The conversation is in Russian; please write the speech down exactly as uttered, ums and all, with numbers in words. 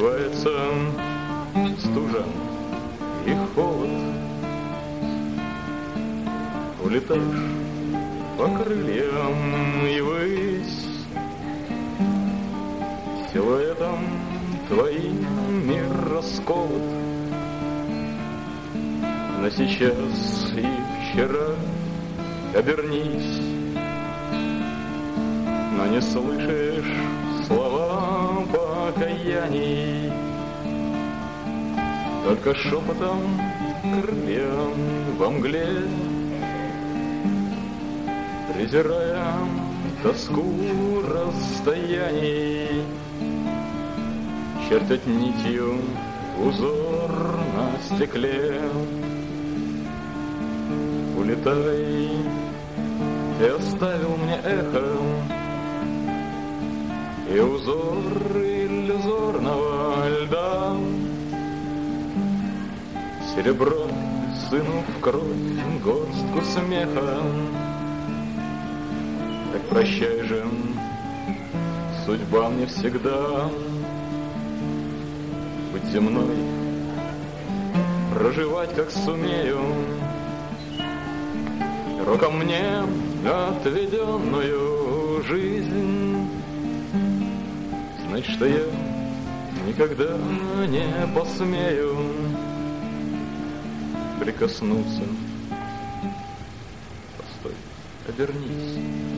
сливается стужа и холод. Улетаешь по крыльям и ввысь, силуэтом твоим мир расколот. Но сейчас и вчера обернись, но не слышишь слова покаяний, только шепотом крыльям во мгле, презирая тоску расстояний, чертят нитью узор на стекле. Улетай, ты оставил мне эхо и узор иллюзорного льда. Серебро, сыну в кровь, горстку смеха. Так прощай же, судьба мне всегда. Быть земной, проживать как сумею, роком мне отведенную жизнь. Знать, что я никогда не посмею прикоснуться. Постой, обернись.